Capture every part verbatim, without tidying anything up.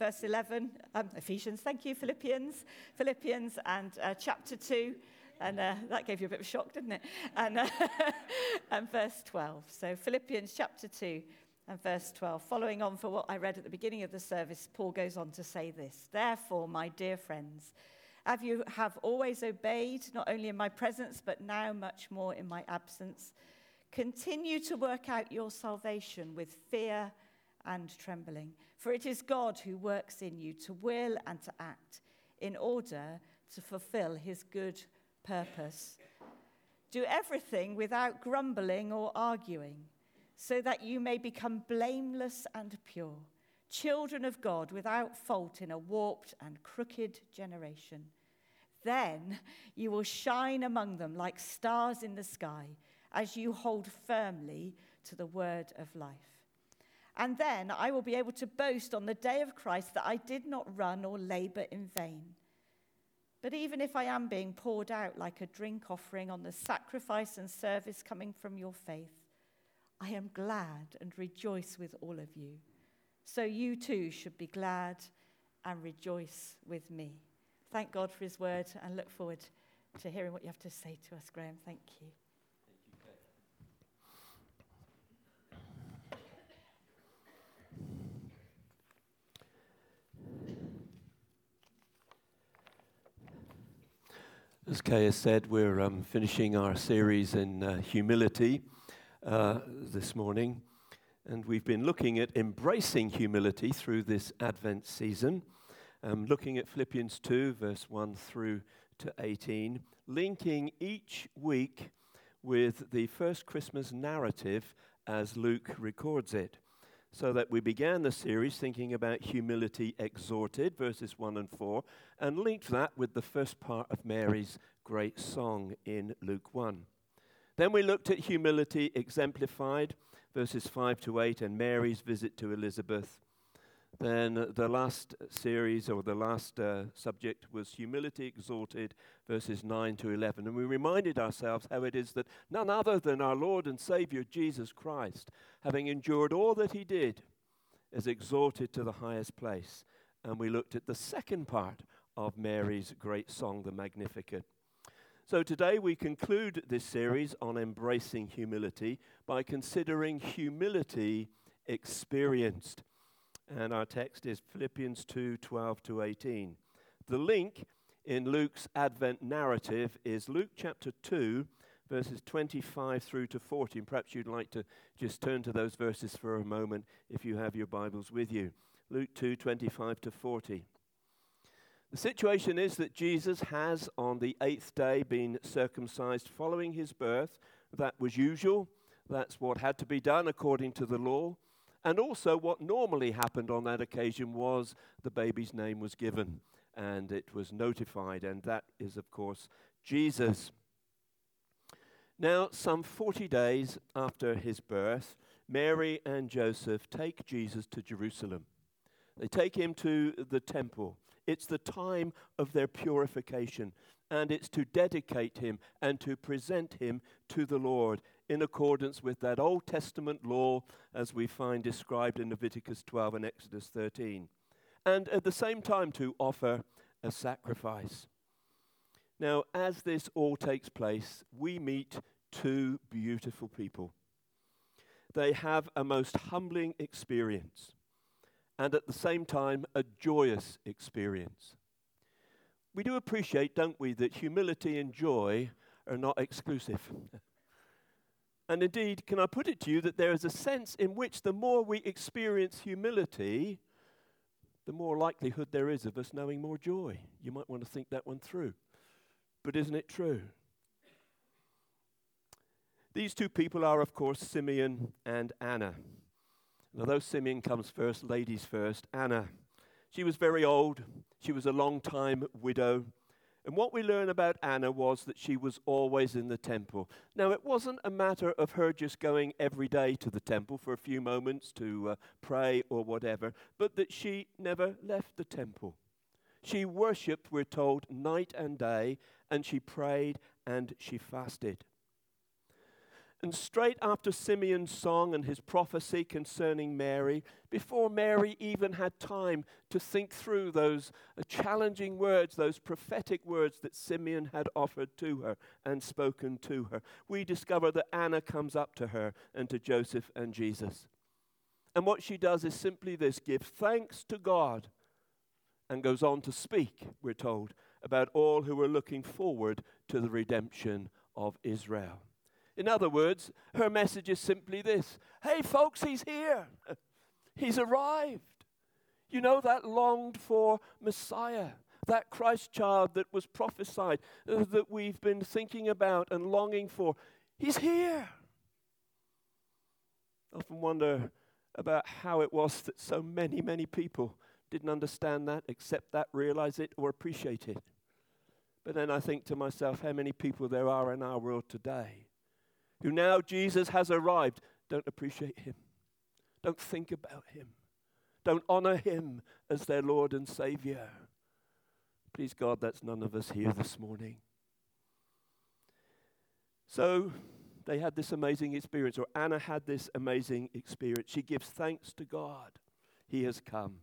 verse eleven, um, Ephesians, thank you, Philippians, Philippians and uh, chapter two, and uh, that gave you a bit of a shock, didn't it? And, uh, and verse twelve. So Philippians chapter two and verse twelve. Following on for what I read at the beginning of the service, Paul goes on to say this: therefore, my dear friends, as you have always obeyed, not only in my presence, but now much more in my absence, continue to work out your salvation with fear and trembling. For it is God who works in you to will and to act in order to fulfill his good purpose. Do everything without grumbling or arguing, so that you may become blameless and pure, children of God without fault in a warped and crooked generation. Then you will shine among them like stars in the sky, as you hold firmly to the word of life. And then I will be able to boast on the day of Christ that I did not run or labor in vain. But even if I am being poured out like a drink offering on the sacrifice and service coming from your faith, I am glad and rejoice with all of you. So you too should be glad and rejoice with me. Thank God for his word, and look forward to hearing what you have to say to us, Graham. Thank you. As Kay has said, we're um, finishing our series in uh, humility uh, this morning, and we've been looking at embracing humility through this Advent season, um, looking at Philippians two, verse one through to eighteen, linking each week with the first Christmas narrative as Luke records it. So that we began the series thinking about humility exhorted, verses one and four, and linked that with the first part of Mary's great song in Luke one. Then we looked at humility exemplified, verses five to eight, and Mary's visit to Elizabeth. Then the last series, or the last uh, subject, was humility exhorted, verses nine to eleven. And we reminded ourselves how it is that none other than our Lord and Savior Jesus Christ, having endured all that he did, is exalted to the highest place. And we looked at the second part of Mary's great song, the Magnificat. So today we conclude this series on embracing humility by considering humility experienced. And our text is Philippians two, twelve to eighteen. The link in Luke's Advent narrative is Luke chapter two, verses twenty-five through to forty. And perhaps you'd like to just turn to those verses for a moment if you have your Bibles with you. Luke two, twenty-five to forty. The situation is that Jesus has on the eighth day been circumcised following his birth. That was usual. That's what had to be done according to the law. And also what normally happened on that occasion was the baby's name was given and it was notified, and that is, of course, Jesus. Now, some forty days after his birth, Mary and Joseph take Jesus to Jerusalem. They take him to the temple. It's the time of their purification, and it's to dedicate him and to present him to the Lord in accordance with that Old Testament law as we find described in Leviticus twelve and Exodus thirteen. And at the same time to offer a sacrifice. Now, as this all takes place, we meet two beautiful people. They have a most humbling experience, and at the same time, a joyous experience. We do appreciate, don't we, that humility and joy are not exclusive. And indeed, can I put it to you that there is a sense in which the more we experience humility, the more likelihood there is of us knowing more joy. You might want to think that one through. But isn't it true? These two people are, of course, Simeon and Anna. And although Simeon comes first, ladies first, Anna. She was very old. She was a long-time widow. And what we learn about Anna was that she was always in the temple. Now, it wasn't a matter of her just going every day to the temple for a few moments to uh, pray or whatever, but that she never left the temple. She worshipped, we're told, night and day, and she prayed and she fasted. And straight after Simeon's song and his prophecy concerning Mary, before Mary even had time to think through those uh, challenging words, those prophetic words that Simeon had offered to her and spoken to her, we discover that Anna comes up to her and to Joseph and Jesus. And what she does is simply this: give thanks to God, and goes on to speak, we're told, about all who are looking forward to the redemption of Israel. In other words, her message is simply this: hey folks, he's here. He's arrived. You know, that longed for Messiah, that Christ child that was prophesied, uh, that we've been thinking about and longing for. He's here. I often wonder about how it was that so many, many people didn't understand that, accept that, realize it, or appreciate it. But then I think to myself, how many people there are in our world today who, now Jesus has arrived, don't appreciate him, don't think about him, don't honor him as their Lord and Savior. Please God, that's none of us here this morning. So they had this amazing experience, or Anna had this amazing experience. She gives thanks to God. He has come.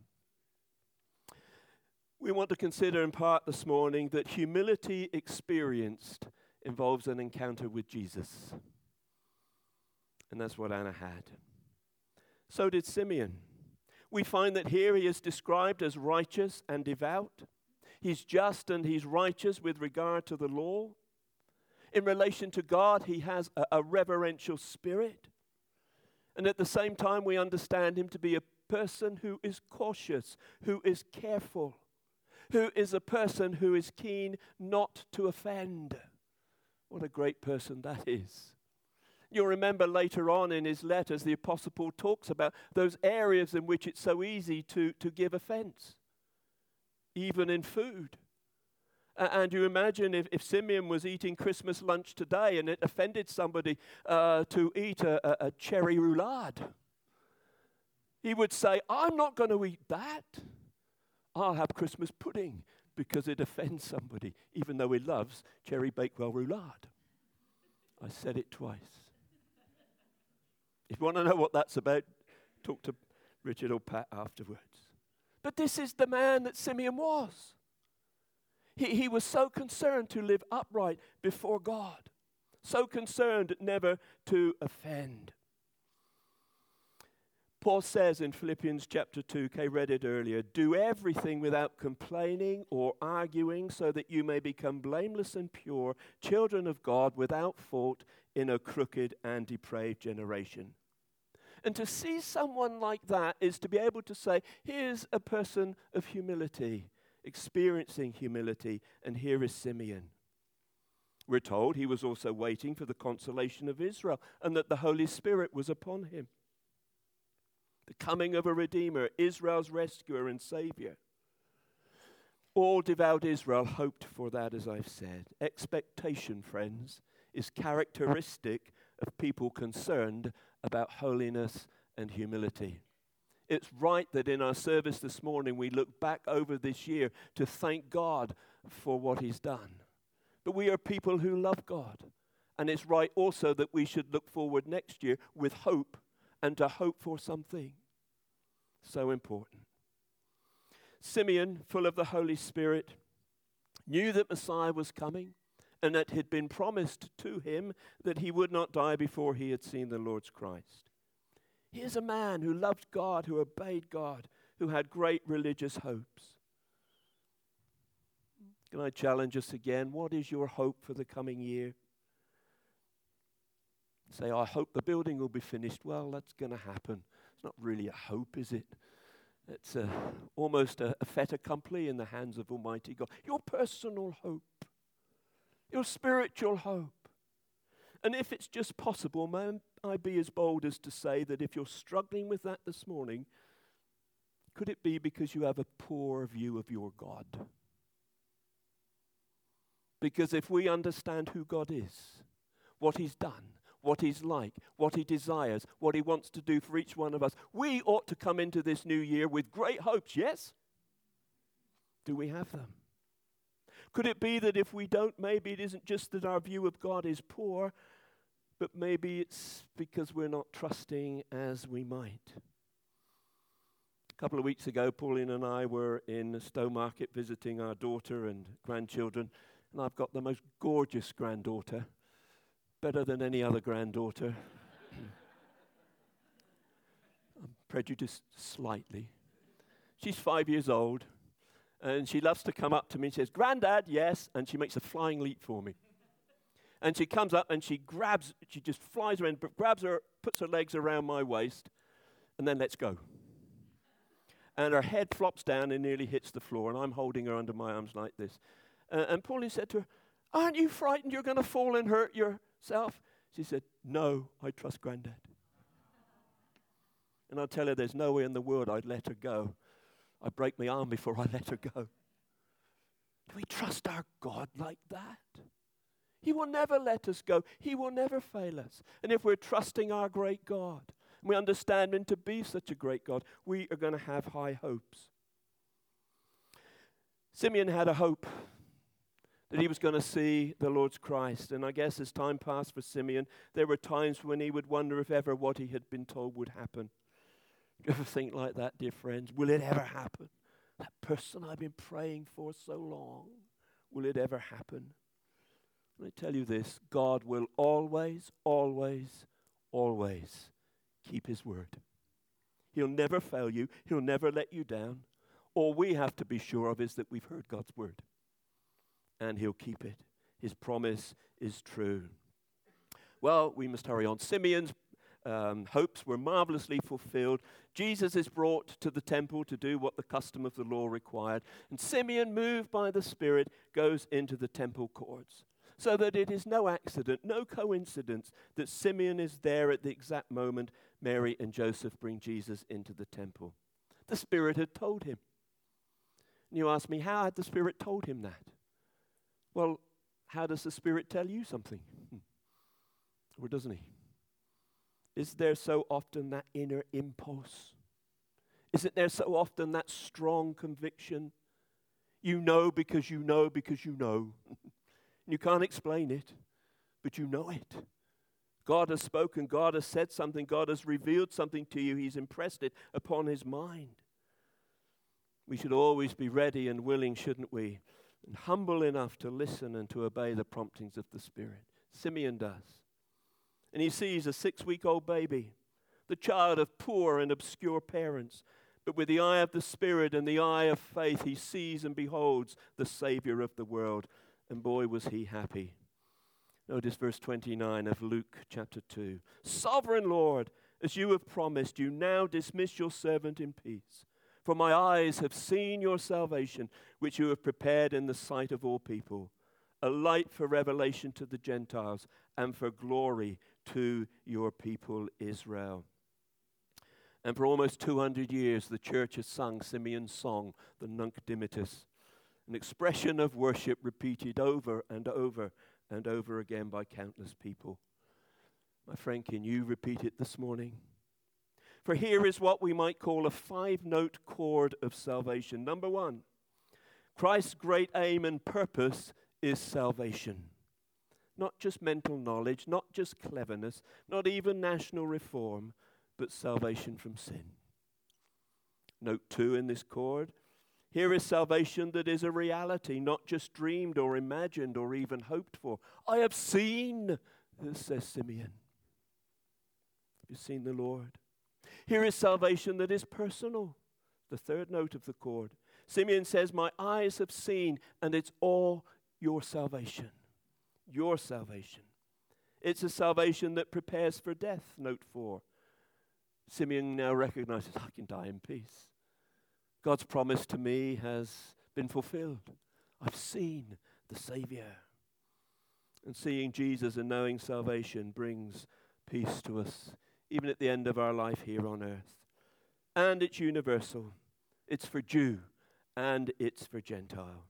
We want to consider in part this morning that humility experienced involves an encounter with Jesus. And that's what Anna had. So did Simeon. We find that here he is described as righteous and devout. He's just and he's righteous with regard to the law. In relation to God, he has a, a reverential spirit. And at the same time, we understand him to be a person who is cautious, who is careful, who is a person who is keen not to offend. What a great person that is. You'll remember later on in his letters, the Apostle Paul talks about those areas in which it's so easy to, to give offense, even in food. Uh, and you imagine if, if Simeon was eating Christmas lunch today and it offended somebody uh, to eat a, a, a cherry roulade. He would say, I'm not going to eat that. I'll have Christmas pudding because it offends somebody, even though he loves cherry bakewell roulade. I said it twice. If you want to know what that's about, talk to Richard or Pat afterwards. But this is the man that Simeon was. He, he was so concerned to live upright before God, so concerned never to offend. Paul says in Philippians chapter two, Kay read it earlier, do everything without complaining or arguing so that you may become blameless and pure, children of God without fault in a crooked and depraved generation. And to see someone like that is to be able to say, here's a person of humility, experiencing humility, and here is Simeon. We're told he was also waiting for the consolation of Israel and that the Holy Spirit was upon him. The coming of a Redeemer, Israel's rescuer and Savior. All devout Israel hoped for that, as I've said. Expectation, friends, is characteristic of people concerned about holiness and humility. It's right that in our service this morning we look back over this year to thank God for what he's done. But we are people who love God. And it's right also that we should look forward next year with hope and to hope for something. So important. Simeon, full of the Holy Spirit, knew that Messiah was coming and that it had been promised to him that he would not die before he had seen the Lord's Christ. Here's a man who loved God, who obeyed God, who had great religious hopes. Can I challenge us again? What is your hope for the coming year? Say, I hope the building will be finished. Well, that's going to happen. It's not really a hope, is it? It's a, almost a, a fait accompli in the hands of Almighty God. Your personal hope. Your spiritual hope. And if it's just possible, may I be as bold as to say that if you're struggling with that this morning, could it be because you have a poor view of your God? Because if we understand who God is, what he's done, what he's like, what he desires, what he wants to do for each one of us, we ought to come into this new year with great hopes, yes? Do we have them? Could it be that if we don't, maybe it isn't just that our view of God is poor, but maybe it's because we're not trusting as we might. A couple of weeks ago, Pauline and I were in Stowmarket visiting our daughter and grandchildren, and I've got the most gorgeous granddaughter, better than any other granddaughter. I'm prejudiced slightly. She's five years old, and she loves to come up to me and says, "Granddad, yes," and she makes a flying leap for me. And she comes up and she grabs, she just flies around, grabs her, puts her legs around my waist, and then lets go. And her head flops down and nearly hits the floor, and I'm holding her under my arms like this. Uh, and Pauline said to her, "Aren't you frightened you're going to fall and hurt yourself?" She said, "No, I trust Granddad." And I'll tell her there's no way in the world I'd let her go. I'd break my arm before I let her go. Do we trust our God like that? He will never let us go. He will never fail us. And if we're trusting our great God, and we understand him to be such a great God, we are going to have high hopes. Simeon had a hope that he was going to see the Lord's Christ. And I guess as time passed for Simeon, there were times when he would wonder if ever what he had been told would happen. Do you ever think like that, dear friends? Will it ever happen? That person I've been praying for so long, will it ever happen? Let me tell you this, God will always, always, always keep his word. He'll never fail you. He'll never let you down. All we have to be sure of is that we've heard God's word. And he'll keep it. His promise is true. Well, we must hurry on. Simeon's um, hopes were marvelously fulfilled. Jesus is brought to the temple to do what the custom of the law required. And Simeon, moved by the Spirit, goes into the temple courts. So that it is no accident, no coincidence that Simeon is there at the exact moment Mary and Joseph bring Jesus into the temple. The Spirit had told him. And you ask me, how had the Spirit told him that? Well, how does the Spirit tell you something? Or doesn't he? Is there so often that inner impulse? Isn't there so often that strong conviction? You know because you know because you know. You can't explain it, but you know it. God has spoken, God has said something, God has revealed something to you. He's impressed it upon his mind. We should always be ready and willing, shouldn't we? And humble enough to listen and to obey the promptings of the Spirit. Simeon does. And he sees a six-week-old baby, the child of poor and obscure parents. But with the eye of the Spirit and the eye of faith, he sees and beholds the Savior of the world. And boy, was he happy. Notice verse twenty-nine of Luke chapter two. "Sovereign Lord, as you have promised, you now dismiss your servant in peace. For my eyes have seen your salvation, which you have prepared in the sight of all people, a light for revelation to the Gentiles and for glory to your people Israel." And for almost two hundred years, the church has sung Simeon's song, the Nunc Dimittis. An expression of worship repeated over and over and over again by countless people. My friend, can you repeat it this morning? For here is what we might call a five-note chord of salvation. Number one, Christ's great aim and purpose is salvation. Not just mental knowledge, not just cleverness, not even national reform, but salvation from sin. Note two in this chord, here is salvation that is a reality, not just dreamed or imagined or even hoped for. I have seen, says Simeon. Have you seen the Lord? Here is salvation that is personal, the third note of the chord. Simeon says, my eyes have seen, and it's all your salvation. Your salvation. It's a salvation that prepares for death, note four. Simeon now recognizes, I can die in peace. God's promise to me has been fulfilled. I've seen the Savior. And seeing Jesus and knowing salvation brings peace to us, even at the end of our life here on earth. And it's universal. It's for Jew and it's for Gentile.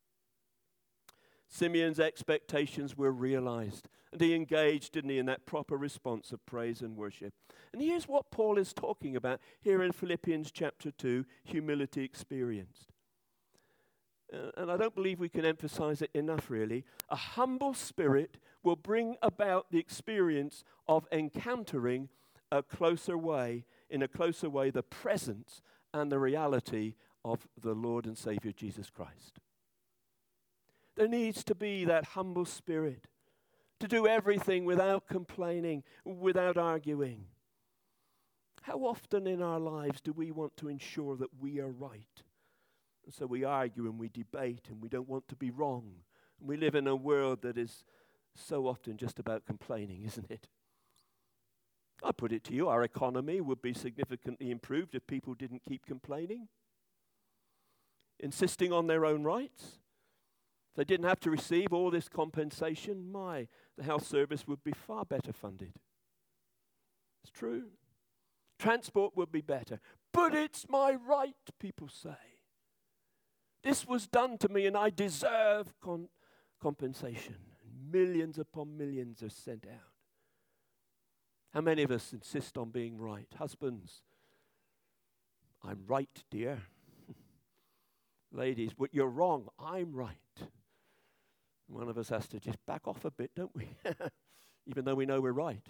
Simeon's expectations were realized, and he engaged, didn't he, in that proper response of praise and worship. And here's what Paul is talking about here in Philippians chapter two, humility experienced. uh, and I don't believe we can emphasize it enough really, a humble spirit will bring about the experience of encountering a closer way, in a closer way, the presence and the reality of the Lord and Savior Jesus Christ. There needs to be that humble spirit to do everything without complaining, without arguing. How often in our lives do we want to ensure that we are right? And so we argue and we debate and we don't want to be wrong. And we live in a world that is so often just about complaining, isn't it? I put it to you, our economy would be significantly improved if people didn't keep complaining, insisting on their own rights. If they didn't have to receive all this compensation, my, the health service would be far better funded. It's true. Transport would be better. But it's my right, people say. This was done to me and I deserve con- compensation. Millions upon millions are sent out. How many of us insist on being right? Husbands, I'm right, dear. Ladies, but you're wrong. I'm right. One of us has to just back off a bit, don't we? Even though we know we're right.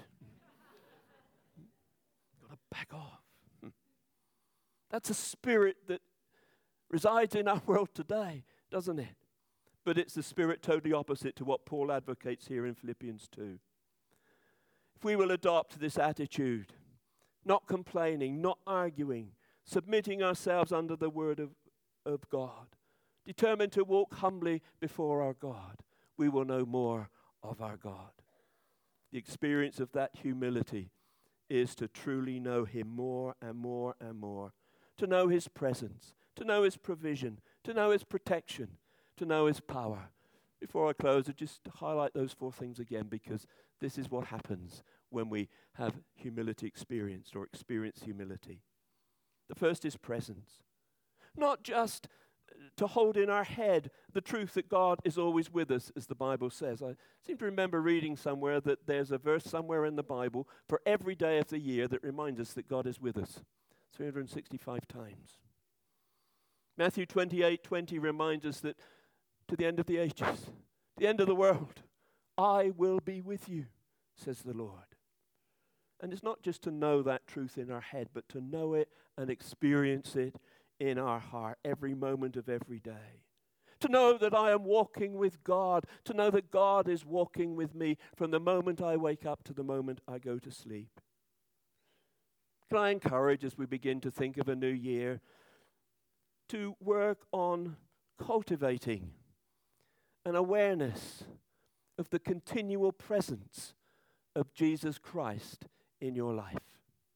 Got to back off. That's a spirit that resides in our world today, doesn't it? But it's the spirit totally opposite to what Paul advocates here in Philippians two. If we will adopt this attitude, not complaining, not arguing, submitting ourselves under the word of, of God, determined to walk humbly before our God, we will know more of our God. The experience of that humility is to truly know him more and more and more, to know his presence, to know his provision, to know his protection, to know his power. Before I close, I just highlight those four things again, because this is what happens when we have humility experienced or experience humility. The first is presence. Not just to hold in our head the truth that God is always with us, as the Bible says. I seem to remember reading somewhere that there's a verse somewhere in the Bible for every day of the year that reminds us that God is with us. three hundred sixty-five times. Matthew twenty-eight twenty reminds us that to the end of the ages, the end of the world, I will be with you, says the Lord. And it's not just to know that truth in our head, but to know it and experience it in our heart every moment of every day. To know that I am walking with God, to know that God is walking with me from the moment I wake up to the moment I go to sleep. Can I encourage, as we begin to think of a new year, to work on cultivating an awareness of the continual presence of Jesus Christ in your life.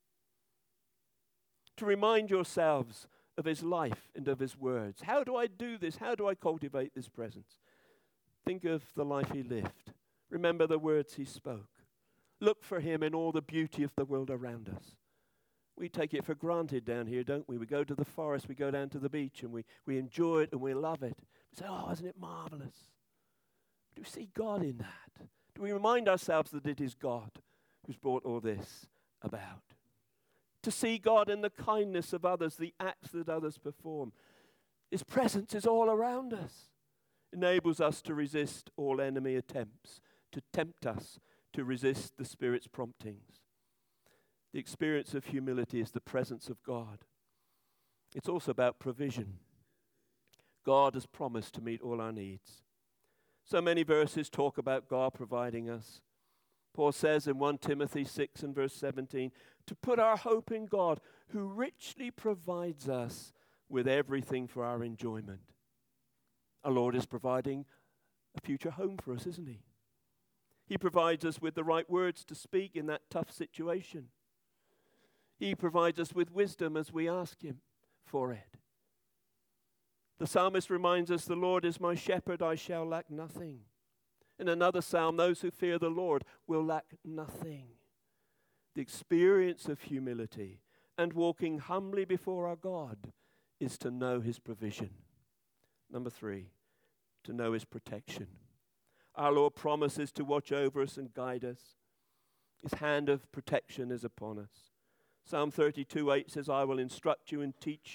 To remind yourselves of his life and of his words. How do I do this? How do I cultivate this presence? Think of the life he lived. Remember the words he spoke. Look for him in all the beauty of the world around us. We take it for granted down here, don't we? We go to the forest, we go down to the beach, and we, we enjoy it and we love it. We say, oh, isn't it marvelous? Do we see God in that? Do we remind ourselves that it is God who's brought all this about? To see God in the kindness of others, the acts that others perform. His presence is all around us. Enables us to resist all enemy attempts, to tempt us to resist the Spirit's promptings. The experience of humility is the presence of God. It's also about provision. God has promised to meet all our needs. So many verses talk about God providing us. Paul says in First Timothy six and verse seventeen, to put our hope in God, who richly provides us with everything for our enjoyment. Our Lord is providing a future home for us, isn't he? He provides us with the right words to speak in that tough situation. He provides us with wisdom as we ask him for it. The psalmist reminds us, the Lord is my shepherd, I shall lack nothing. In another psalm, those who fear the Lord will lack nothing. The experience of humility and walking humbly before our God is to know his provision. Number three, to know his protection. Our Lord promises to watch over us and guide us. His hand of protection is upon us. Psalm thirty-two eight says, I will instruct you and teach you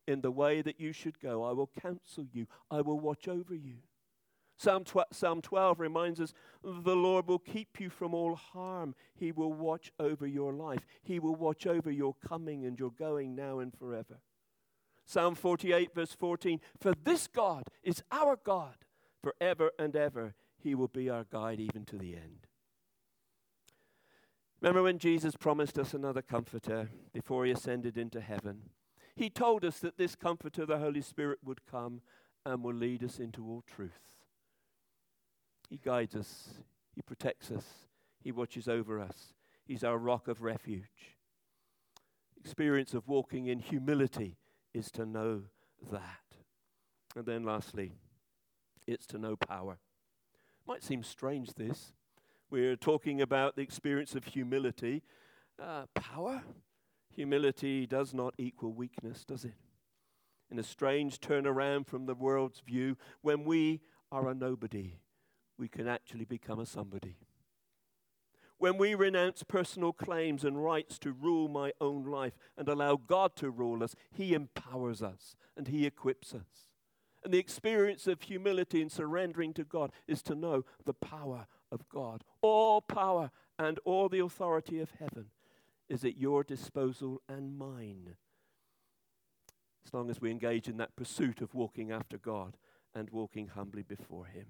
in the way that you should go. I will counsel you. I will watch over you. Psalm, tw- Psalm twelve reminds us, the Lord will keep you from all harm. He will watch over your life. He will watch over your coming and your going now and forever. Psalm forty-eight verse fourteen, for this God is our God forever and ever. He will be our guide even to the end. Remember when Jesus promised us another comforter before he ascended into heaven? He told us that this comforter, the Holy Spirit, would come and will lead us into all truth. He guides us. He protects us. He watches over us. He's our rock of refuge. Experience of walking in humility is to know that. And then lastly, it's to know power. Might seem strange, this. We're talking about the experience of humility. Uh, power? Humility does not equal weakness, does it? In a strange turnaround from the world's view, when we are a nobody, we can actually become a somebody. When we renounce personal claims and rights to rule my own life and allow God to rule us, he empowers us and he equips us. And the experience of humility and surrendering to God is to know the power of God. All power and all the authority of heaven is at your disposal and mine, as long as we engage in that pursuit of walking after God and walking humbly before him.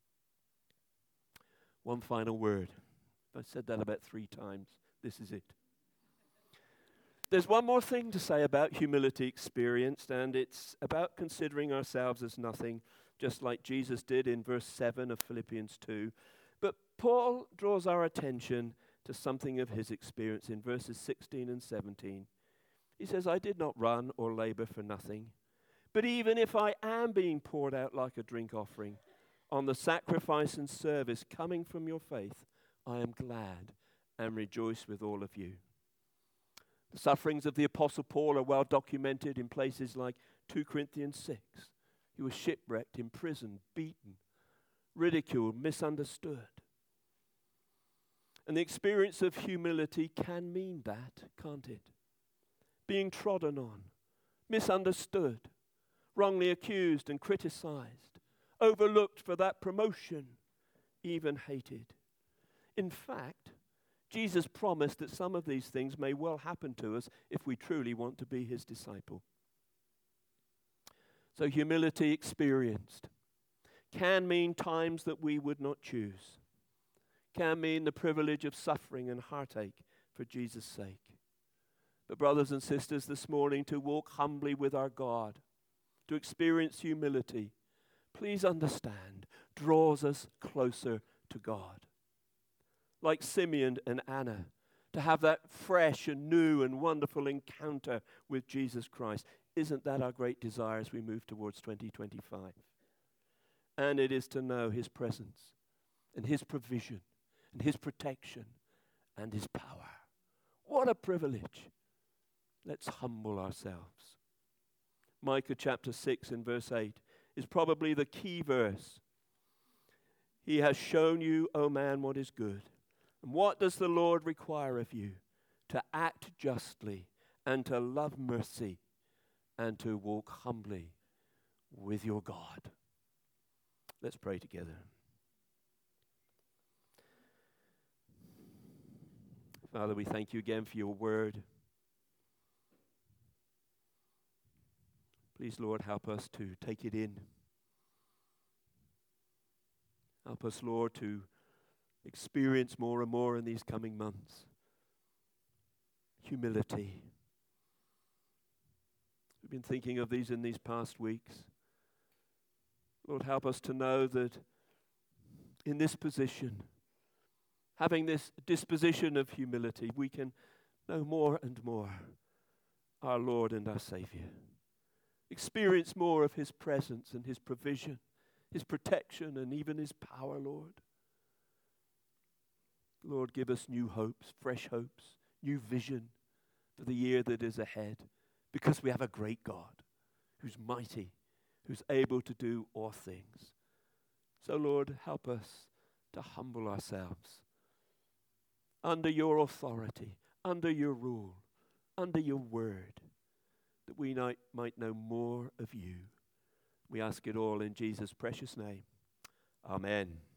One final word. I've said that about three times. This is it. There's one more thing to say about humility experienced, and it's about considering ourselves as nothing, just like Jesus did in verse seven of Philippians two. But Paul draws our attention to something of his experience in verses sixteen and seventeen. He says, I did not run or labor for nothing, but even if I am being poured out like a drink offering on the sacrifice and service coming from your faith, I am glad and rejoice with all of you. The sufferings of the Apostle Paul are well documented in places like two Corinthians six. He was shipwrecked, imprisoned, beaten, ridiculed, misunderstood. And the experience of humility can mean that, can't it? Being trodden on, misunderstood, wrongly accused and criticized, overlooked for that promotion, even hated. In fact, Jesus promised that some of these things may well happen to us if we truly want to be his disciple. So humility experienced can mean times that we would not choose, can mean the privilege of suffering and heartache for Jesus' sake. But brothers and sisters, this morning, to walk humbly with our God, to experience humility, please understand, draws us closer to God. Like Simeon and Anna, to have that fresh and new and wonderful encounter with Jesus Christ. Isn't that our great desire as we move towards twenty twenty-five? And it is to know his presence and his provision and his protection and his power. What a privilege. Let's humble ourselves. Micah chapter six and verse eight is probably the key verse. He has shown you, O man, what is good. And what does the Lord require of you? To act justly and to love mercy and to walk humbly with your God. Let's pray together. Father, we thank you again for your word. Please, Lord, help us to take it in. Help us, Lord, to experience more and more in these coming months humility. We've been thinking of these in these past weeks. Lord, help us to know that in this position, having this disposition of humility, we can know more and more our Lord and our Savior. Experience more of his presence and his provision, his protection, and even his power, Lord. Lord, give us new hopes, fresh hopes, new vision for the year that is ahead, because we have a great God who's mighty, who's able to do all things. So, Lord, help us to humble ourselves under your authority, under your rule, under your word, that we might, might know more of you. We ask it all in Jesus' precious name. Amen.